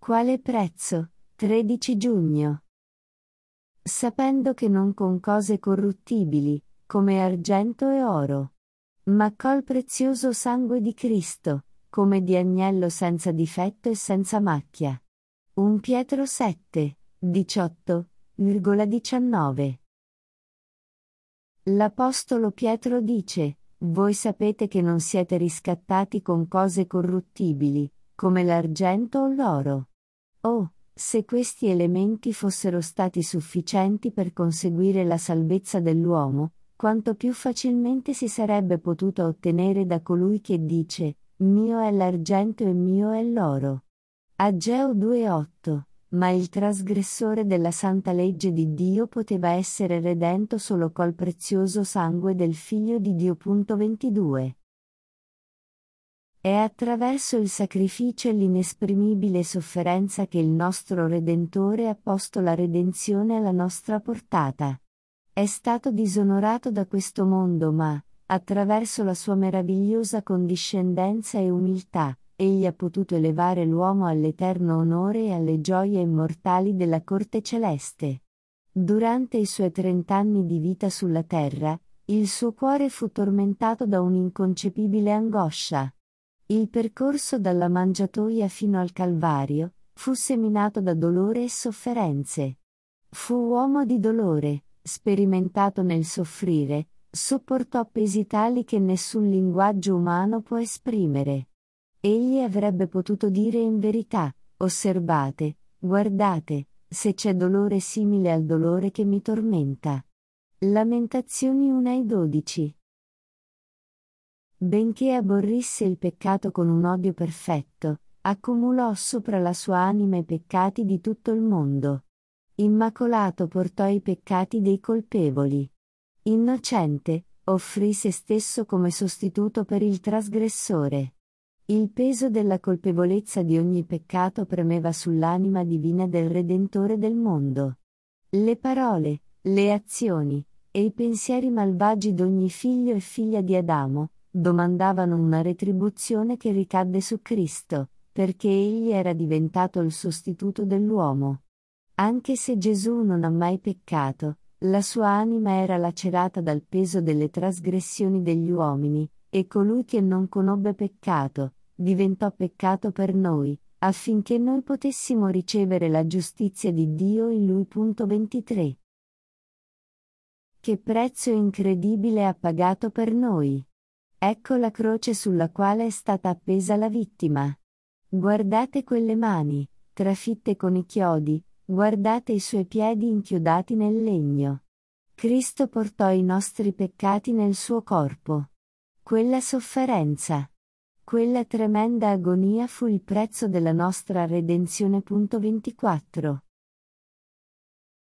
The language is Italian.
Quale prezzo? 13 giugno. Sapendo che non con cose corruttibili, come argento e oro, ma col prezioso sangue di Cristo, come di agnello senza difetto e senza macchia. 1 Pietro 7, 18,19. L'Apostolo Pietro dice: voi sapete che non siete riscattati con cose corruttibili, come l'argento o l'oro. Oh, se questi elementi fossero stati sufficienti per conseguire la salvezza dell'uomo, quanto più facilmente si sarebbe potuta ottenere da colui che dice: mio è l'argento e mio è l'oro. Ageo 2,8. Ma il trasgressore della santa legge di Dio poteva essere redento solo col prezioso sangue del Figlio di Dio. 22. È attraverso il sacrificio e l'inesprimibile sofferenza che il nostro Redentore ha posto la redenzione alla nostra portata. È stato disonorato da questo mondo ma, attraverso la sua meravigliosa condiscendenza e umiltà, egli ha potuto elevare l'uomo all'eterno onore e alle gioie immortali della corte celeste. Durante i suoi 30 anni di vita sulla terra, il suo cuore fu tormentato da un'inconcepibile angoscia. Il percorso dalla mangiatoia fino al Calvario fu seminato da dolore e sofferenze. Fu uomo di dolore, sperimentato nel soffrire, sopportò pesi tali che nessun linguaggio umano può esprimere. Egli avrebbe potuto dire in verità: osservate, guardate, se c'è dolore simile al dolore che mi tormenta. Lamentazioni 1:12. Benché aborrisse il peccato con un odio perfetto, accumulò sopra la sua anima i peccati di tutto il mondo. Immacolato portò i peccati dei colpevoli. Innocente, offrì se stesso come sostituto per il trasgressore. Il peso della colpevolezza di ogni peccato premeva sull'anima divina del Redentore del mondo. Le parole, le azioni, e i pensieri malvagi d'ogni figlio e figlia di Adamo, domandavano una retribuzione che ricadde su Cristo, perché egli era diventato il sostituto dell'uomo. Anche se Gesù non ha mai peccato, la sua anima era lacerata dal peso delle trasgressioni degli uomini, e colui che non conobbe peccato, diventò peccato per noi, affinché noi potessimo ricevere la giustizia di Dio in Lui. 23. Che prezzo incredibile ha pagato per noi! Ecco la croce sulla quale è stata appesa la vittima. Guardate quelle mani, trafitte con i chiodi, guardate i suoi piedi inchiodati nel legno. Cristo portò i nostri peccati nel suo corpo. Quella sofferenza, quella tremenda agonia fu il prezzo della nostra redenzione. 24.